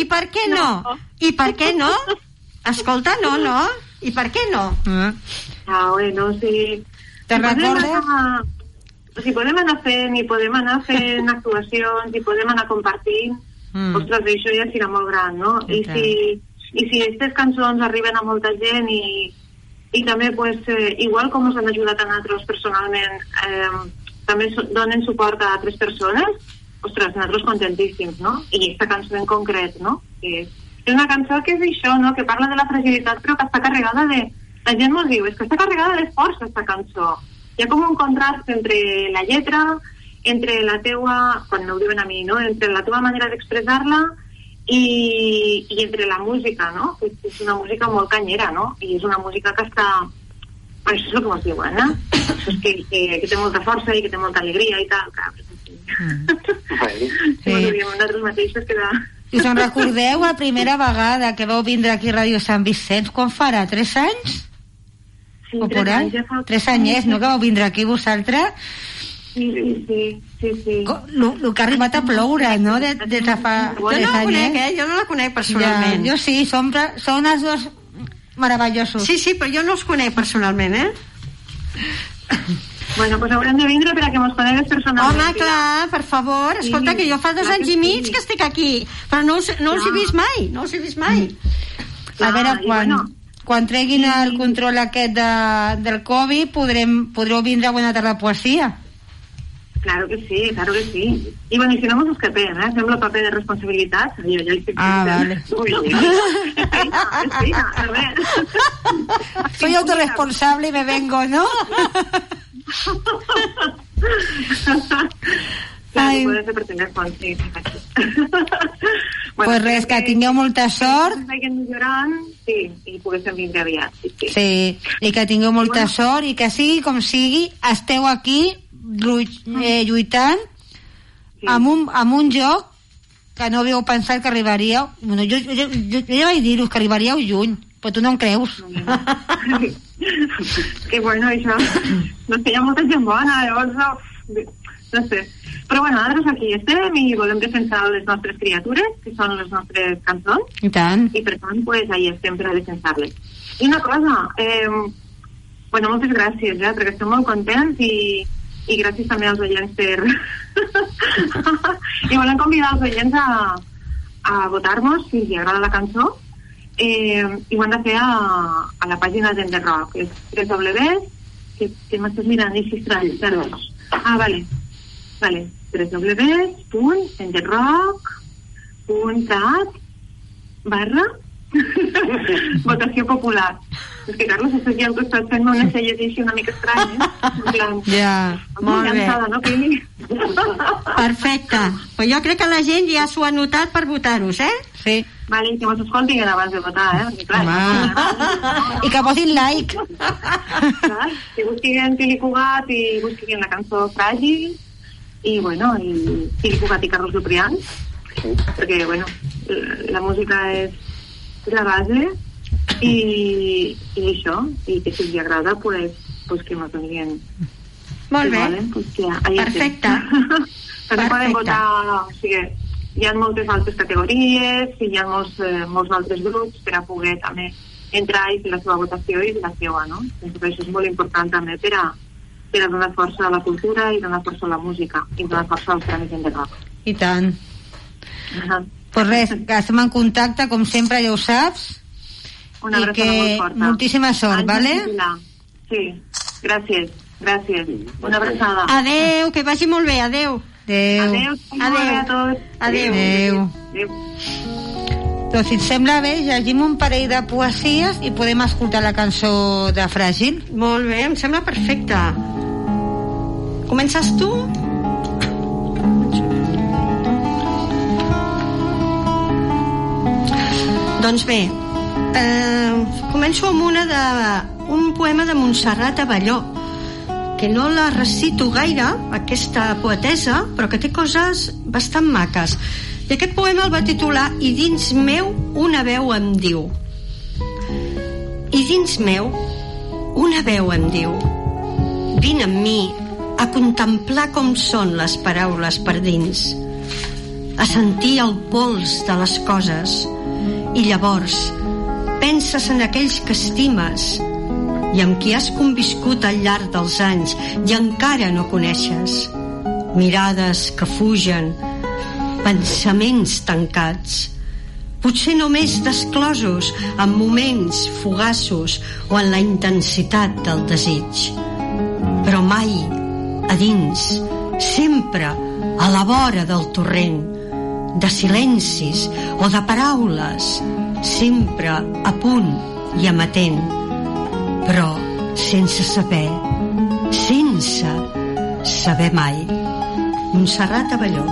no? Escolta, no. I per què no? Bueno, sí. Te recordes? Si podem anar fent actuacions, i podem anar compartint, ostres, això ja serà molt gran, no? I si aquestes cançons arriben a molta gent i també, pues, igual com us han ajudat a nosaltres personalment, també donen suport a altres persones, ostres, nosaltres contentíssims, no? I aquesta cançó en concret, no? És una cançó que és això, no? Que parla de la fragilitat, però que està carregada de... La gent mos diu, és que està carregada d'esforç, aquesta cançó. Hi ha com un contrast entre la lletra, entre la teua... Quan m'ho diuen a mi, no? Entre la teua manera d'expressar-la i entre la música, no? Que és una música molt canyera, no? I és una música que està... Això és el que mos diuen, no? És que té molta força i que té molta alegria i tal, clar. Sí. Nosaltres mateixos que... Si us en recordeu, la primera vegada que vau vindre aquí a Ràdio Sant Vicenç, quan farà? 3 anys? Sí, o por ahí? 3 anyets, no? Que vau vindre aquí vosaltres? Sí. El que ha arribat a ploure, no? De fa 3 anyets. Jo no la conec personalment. Jo sí, són els dos meravellosos. Sí, però jo no els conec personalment, Bueno, pues haurem de vindre per a que mos conegues personalment. Home, clar, per favor. Escolta, que jo fa 2 anys i mig que estic aquí, però no us he vist mai. A veure, quan treguin el control aquest del Covid, podreu vindre a Bona Tarda Poesia. Claro que sí. Y bueno, y si no mos escapem, fem el paper de responsabilitat. Vale. Soy autorresponsable y me vengo, ¿no? Ai. Puede ser per telèfon, sí. Pues res, que tingueu molta sort. Sí, i poguéssim vindre aviat. Sí, i que tingueu molta sort, i que sigui com sigui, esteu aquí lluitant amb un joc que no havíeu pensat que arribaríeu. Bueno, jo ja vaig dir-vos que arribaríeu lluny, però tu no em creus. Que bueno, això no sé, hi ha molta gent bona, llavors no sé, però bueno, nosaltres aquí estem i volem defensar les nostres criatures, que són les nostres cançons, i tant, i per tant, pues, ahí estem per a defensar-les. I una cosa, bueno, moltes gràcies, perquè estem molt contents i gràcies també als oients per i volem convidar els oients a votar-nos si els agrada la cançó, i ho han de fer a la pàgina d'Enderrock, que és que m'estàs mirant, i Sistrall, perdons. Vale, www.enderrock.cat/votació popular. És que, Carlos, estàs ja al costat fent-me una cella així una mica estranya. Ja, molt bé. No, perfecte. Però jo crec que la gent ja s'ho ha notat per votar-us, Sí. Vale, que mos escoltin abans de votar, Perquè, clar, i que posin like. Clar, que busquin Tili Cugat i busquin la cançó Fràgil i, bueno, i Tili Cugat i Carlos Luprián, perquè, bueno, la música és la base i això, i que si els agrada, pues que mos donien. Molt bé, perfecte. També poden votar, o sigui, hi ha moltes altres categories i hi ha molts altres grups per a poder també entrar i fer la seva votació i la seva, no? Això és molt important també per a donar força a la cultura i donar força a la música i donar força als tràmits d'Enderrock. I tant. Pues res, que estem en contacte, com sempre, ja ho saps. Una abraçada molt forta. Moltíssima sort, vale? Sí, gràcies. Una abraçada. Adeu, que vagi molt bé, adeu. Adeu a tots. Adeu. Doncs si et sembla bé, llegim un parell de poesies i podem escoltar la cançó de Fràgil. Molt bé, em sembla perfecte. Comences tu? Doncs bé, començo amb un poema de Montserrat Abelló, que no la recito gaire, aquesta poetessa, però que té coses bastant maques. I aquest poema el va titular I dins meu una veu em diu. I dins meu una veu em diu: vine amb mi a contemplar com són les paraules per dins, a sentir el pols de les coses, i llavors penses en aquells que estimes i amb qui has conviscut al llarg dels anys i encara no coneixes. Mirades que fugen, pensaments tancats, potser només desclosos en moments fugaços o en la intensitat del desig, però mai a dins, sempre a la vora del torrent, de silencis o de paraules, sempre a punt i amatent, però sense saber mai. Montserrat Abelló.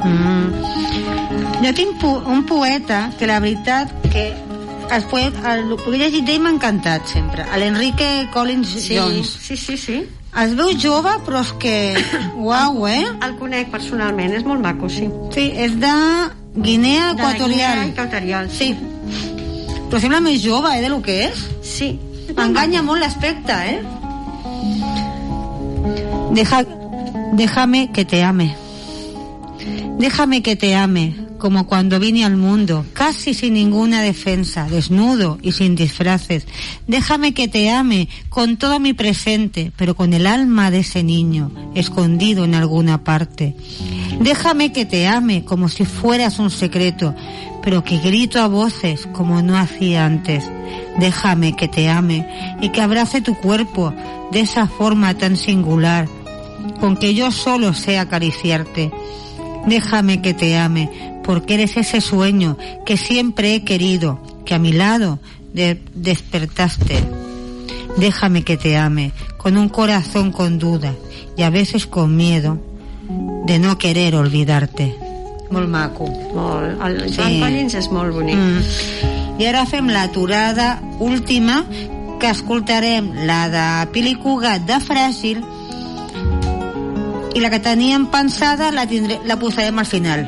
Jo tinc un poeta que la veritat que el he llegit d'ell m'ha encantat sempre, l'Enrique Collins Jones. Sí. Es veu jove, però és que uau, El conec personalment, és molt maco, sí. Sí, és de Guinea Equatorial. Sí. Però sembla més jove, de lo que és. Sí. M'enganya molt l'aspecte, Déjame que te ame. Déjame que te ame, como cuando vine al mundo, casi sin ninguna defensa, desnudo y sin disfraces. Déjame que te ame con todo mi presente, pero con el alma de ese niño, escondido en alguna parte. Déjame que te ame como si fueras un secreto, pero que grito a voces como no hacía antes. Déjame que te ame y que abrace tu cuerpo de esa forma tan singular, con que yo solo sé acariciarte. Déjame que te ame, porque eres ese sueño que siempre he querido, que a mi lado despertaste. Déjame que te ame, con un corazón con duda y a veces con miedo de no querer olvidarte. Molt maco. El Joan Collins és molt bonic. I ara fem l'aturada última, que escoltarem la de Pili Cugat de Fràgil, i la que teníem pensada la posarem al final.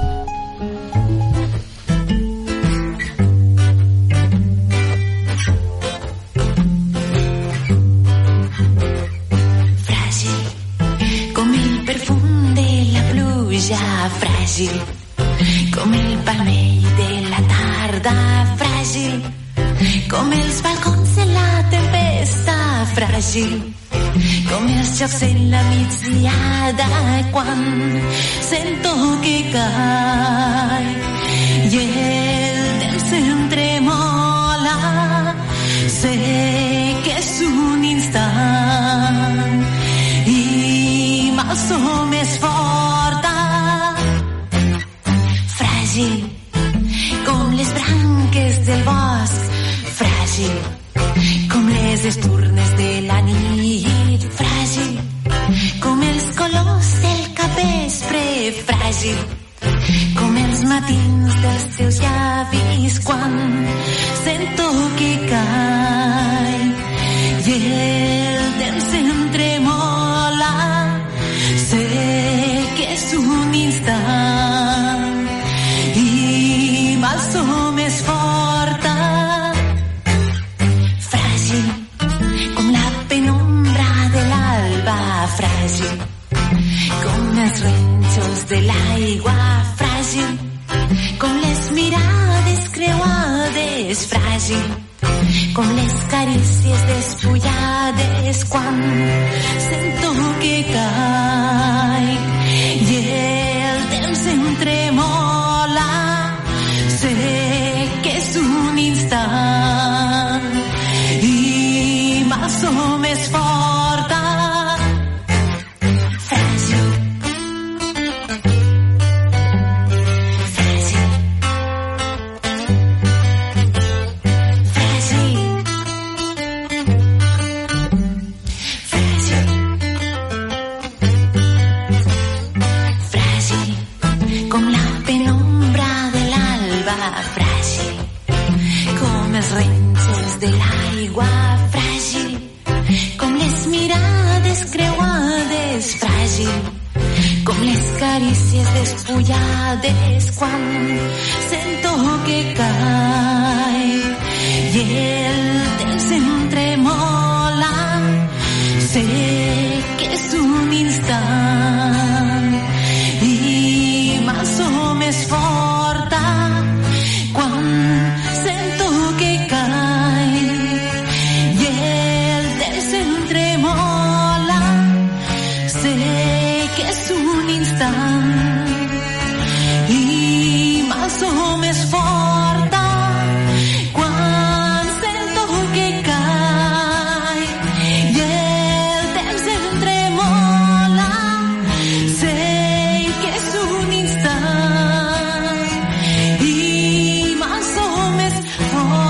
Fràgil com el perfum de la pluja, fràgil com el palmell de la tarda, fràgil com els balcons de la tempesta, fràgil com els jocs en la migdiada quan sento que cai i el temps s'entremola. Sé que és un instant i mal som més forta, fràgil com les branques del bosc, fràgil com les espurnes de la nit, fràgil com els colors del capvespre, fràgil com els matins dels teus llavis quan sento que cai i el temps s'entremola. Sé que és un instant i mal som més forta, fràgil com la penombra de l'alba, fràgil com els renxos de l'aigua, fràgil com les mirades creuades, fràgil com les carícies despullades quan sento que caic i el temps s'entremola. Sé que és un instant i mal som més forta, fràgil. Com la penombra de l'alba, fràgil com els renxos de l'aigua, fràgil com les mirades creuades, fràgil com les carícies despullades quan sento que caic i el temps s'entremola. Sé que és un instant i mal som més forta quan sento que caic i el temps s'entremola. Sé que és un instant i mal som més forta quan sento que caic i el temps s'entremola. Sé que és un instant i mal som més forta.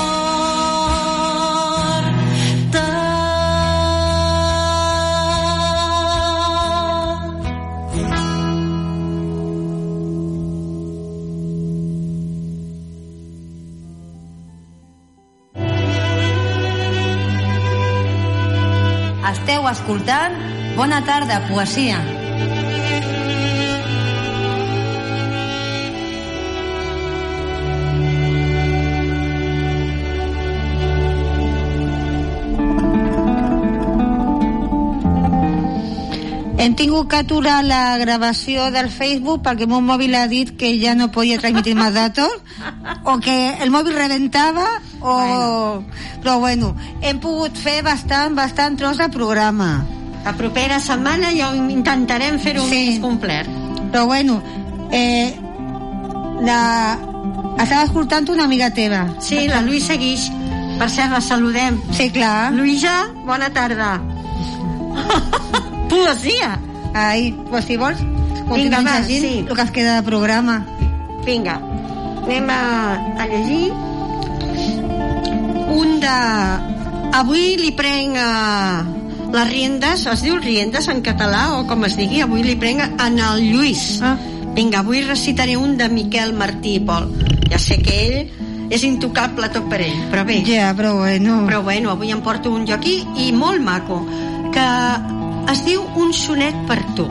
Esteu escoltant Bona tarda, poesia. Hem tingut que aturar la gravació del Facebook perquè el meu mòbil ha dit que ja no podia transmitir més datos o que el mòbil rebentava o... Però bueno, hem pogut fer bastant tros de programa. La propera setmana ja intentarem fer-ho més complet. Però bueno, estava escoltant una amiga teva. Sí, la Luisa Guix. Per cert, la saludem. Sí, clar. Luisa, bona tarda. Poesia. Ai, pues si vols, vinga, va, sí. El que es queda de programa. Vinga, anem a llegir un de... Avui li prenc les riendes, es diu riendes en català o com es digui, avui li prenc en el Lluís. Vinga, avui recitaré un de Miquel Martí i Pol. Ja sé que ell és intocable tot per ell, però bé. Ja, però bueno. Però bueno, avui em porto un jo aquí i molt maco, que es diu Un sonet per tu.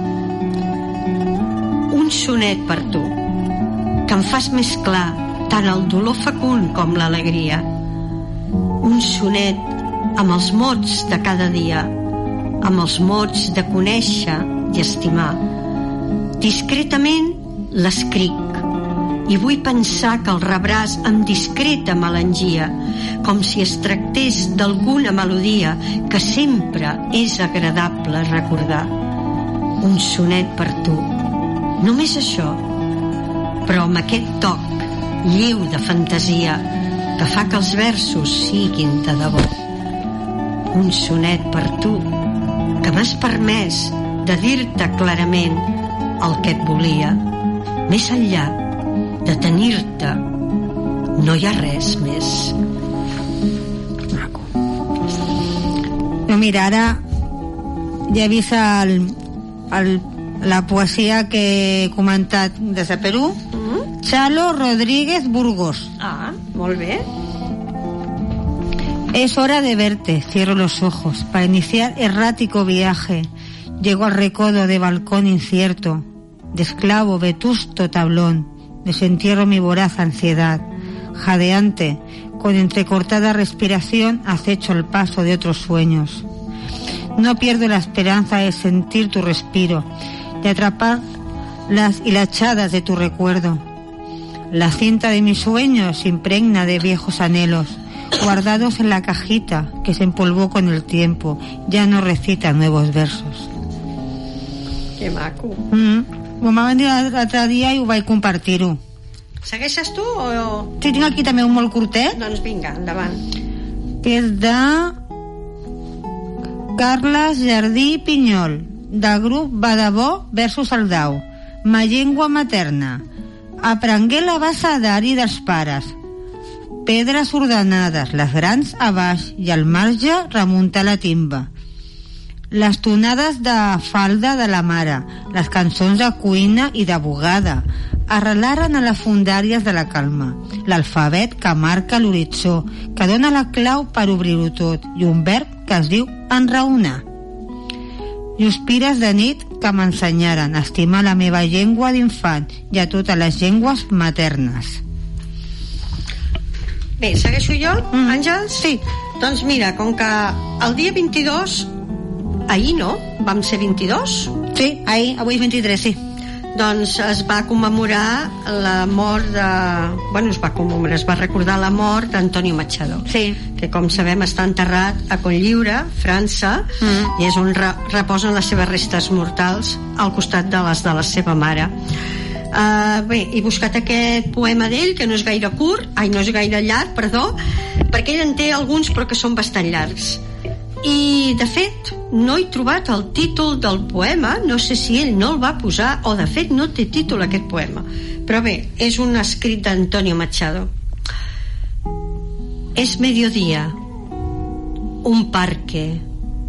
Un sonet per tu, que em fas més clar tant el dolor fecund com l'alegria. Un sonet amb els mots de cada dia, amb els mots de conèixer i estimar. Discretament l'escric i vull pensar que el rebràs amb discreta melangia, com si es tractés d'alguna melodia que sempre és agradable recordar. Un sonet per tu, només això, però amb aquest toc lleu de fantasia que fa que els versos siguin de debò. Un sonet per tu que m'has permès de dir-te clarament el que et volia. Més enllà de tenir-te no hi ha res més. Maco. No, mira, ara ja he vist la poesia que he comentat des de Perú. Chalo Rodríguez Burgos. Ah, molt bé. Es hora de verte, cierro los ojos para iniciar errático viaje. Llego al recodo de balcón incierto, de esclavo vetusto tablón, desentierro mi voraz ansiedad. Jadeante, con entrecortada respiración, acecho el paso de otros sueños. No pierdo la esperanza de sentir tu respiro, de atrapar las hilachadas de tu recuerdo. La cinta de mis sueños se impregna de viejos anhelos, guardados en la cajita que se empolvó con el tiempo. Ya no recita nuevos versos. Que maco. M'ho va venir l'altre dia i ho vaig compartir-ho. Segueixes tu o...? Sí, tinc aquí també un molt curtet. Doncs vinga, endavant. Que és de Carles Jardí Pinyol, del grup Badabó versus Aldau. Ma llengua materna. Aprengué l'abecedari dels pares. Pedres ordenades, les grans a baix, i al marge remuntar la timba. Les tonades de falda de la mare, les cançons de cuina i de bugada, arrelaren a les fundàries de la calma. L'alfabet que marca l'horitzó, que dona la clau per obrir-ho tot, i un verb que es diu enraonar. Lluspires de nit que m'ensenyaren a estimar la meva llengua d'infant i a totes les llengües maternes. Bé, segueixo jo, Àngels? Sí. Doncs mira, com que el dia 22, ahir no? Vam ser 22? Sí, ahir, avui és 23, sí. Doncs es va commemorar la mort de... Bueno, es va recordar la mort d'Antonio Machado, sí, que com sabem està enterrat a Cotlliure, França, i és on reposen les seves restes mortals al costat de les de la seva mare. Bé, he buscat aquest poema d'ell, que no és gaire llarg, perdó, perquè ell en té alguns però que són bastant llargs. I de fet no he trobat el títol del poema, no sé si ell no el va posar o de fet no té títol aquest poema, però bé, és un escrit d'Antonio Machado. Es mediodía, un parque,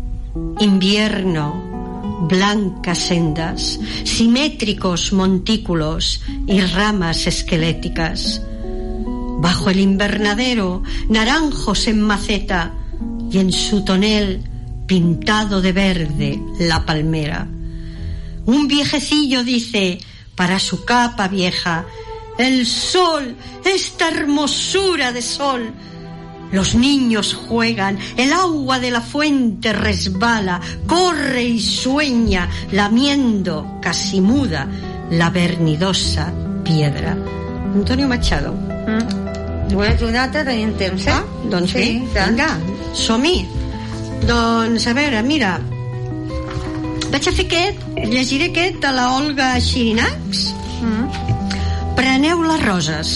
invierno, blancas sendas, simétricos montículos y ramas esqueléticas. Bajo el invernadero, naranjos en maceta, y en su tonel pintado de verde la palmera. Un viejecillo dice para su capa vieja: el sol, esta hermosura de sol. Los niños juegan, el agua de la fuente resbala, corre y sueña, lamiendo, casi muda, la vernidosa piedra. Antonio Machado. Voleu una altra? Tenim temps, eh? Doncs bé, vinga, som-hi. Doncs, a veure, mira, vaig a fer llegiré aquest de la Olga Xirinacs. Preneu les roses.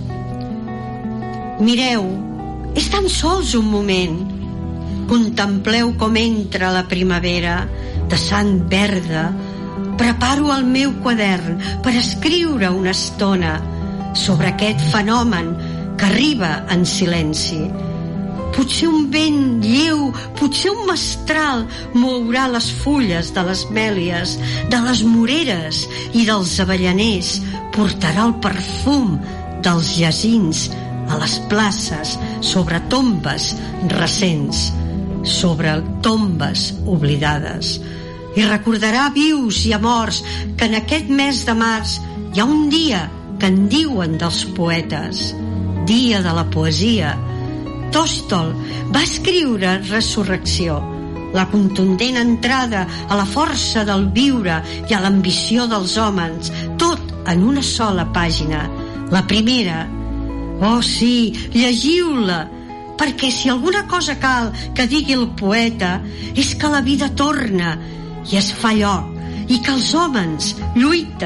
Mireu, és tan sols un moment. Contempleu com entra la primavera, de sang verda. Preparo el meu quadern per escriure una estona sobre aquest fenomen que arriba en silenci. Potser un vent lleu, potser un mestral mourà les fulles de les mèlies, de les moreres i dels avellaners, portarà el perfum dels jacins a les places, sobre tombes recents, sobre tombes oblidades, i recordarà vius i morts que en aquest mes de març hi ha un dia que en diuen dels poetes, dia de la poesia. Tolstoi va escriure Resurrecció, la contundent entrada a la força del viure i a l'ambició dels homes, tot en una sola pàgina. La primera. Oh sí, llegiu-la, perquè si alguna cosa cal que digui el poeta és que la vida torna i es fa lloc, i que els homes lluiten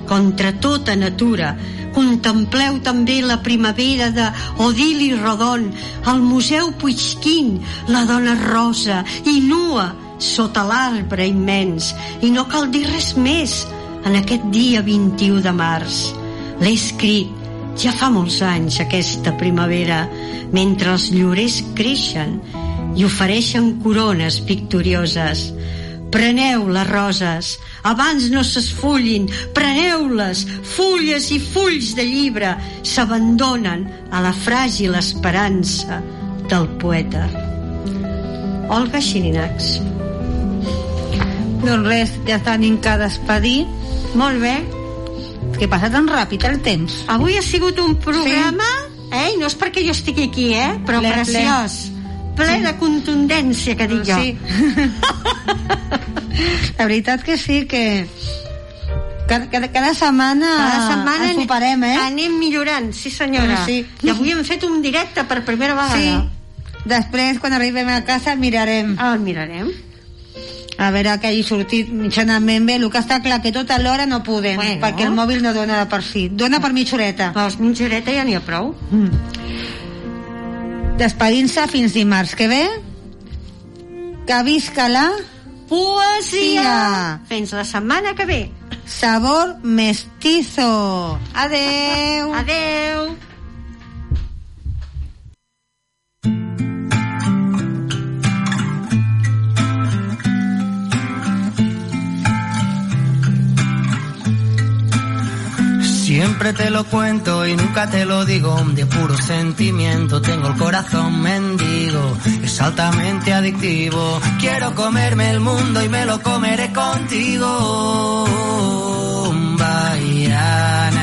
contra tota natura. Contempleu també la primavera d'Odili Rodon, al Museu Puigquín, la dona rosa i nua sota l'arbre immens. I no cal dir res més en aquest dia 21 de març. L'he escrit ja fa molts anys, aquesta primavera, mentre els llorers creixen i ofereixen corones victorioses. Preneu les roses, abans no s'esfullin, preneu-les, fulles i fulls de llibre s'abandonen a la fràgil esperança del poeta. Olga Xirinacs. Doncs res, ja tenim que despedir. Molt bé. Que passa tan ràpid el temps. Avui ha sigut un programa, i no és perquè jo estigui aquí, però preciós. Ple de contundència, que dic jo. Sí. La veritat que sí, que cada setmana ens superem, anem millorant, sí senyora. Sí. I avui hem fet un directe per primera vegada. Sí. Després, quan arribem a casa, el mirarem. El mirarem. A veure que hagi sortit mitjanament bé. El que està clar que tota l'hora no podem, perquè el mòbil no dona per si. Dona per mitja horeta. Doncs mitja horeta ja n'hi ha prou. Despedint-se fins dimarts que ve. Que visca la poesia. Fins la setmana que ve. Sabor mestizo. Adeu. Adeu. Siempre te lo cuento y nunca te lo digo, de puro sentimiento tengo el corazón mendigo, es altamente adictivo, quiero comerme el mundo y me lo comeré contigo, Baiana.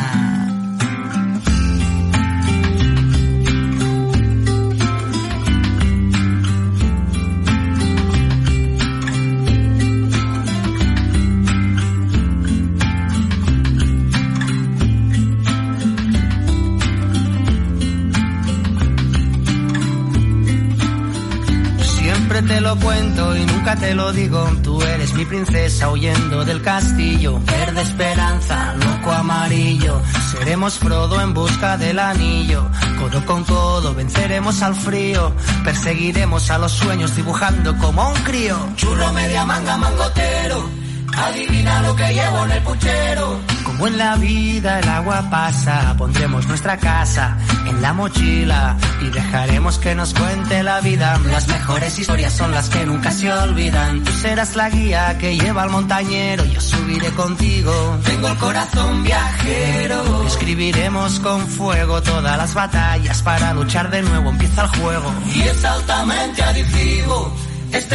Te lo cuento y nunca te lo digo, tú eres mi princesa huyendo del castillo, verde esperanza, loco amarillo, seremos Frodo en busca del anillo, codo con codo venceremos al frío, perseguiremos a los sueños dibujando como un crío, churro media manga mangotero, adivina lo que llevo en el puchero. Como en la vida el agua pasa, pondremos nuestra casa en la mochila y dejaremos que nos cuente la vida. Las mejores historias son las que nunca se olvidan. Tú serás la guía que lleva al montañero, yo subiré contigo. Tengo el corazón viajero. Escribiremos con fuego todas las batallas para luchar de nuevo. Empieza el juego y es altamente adictivo.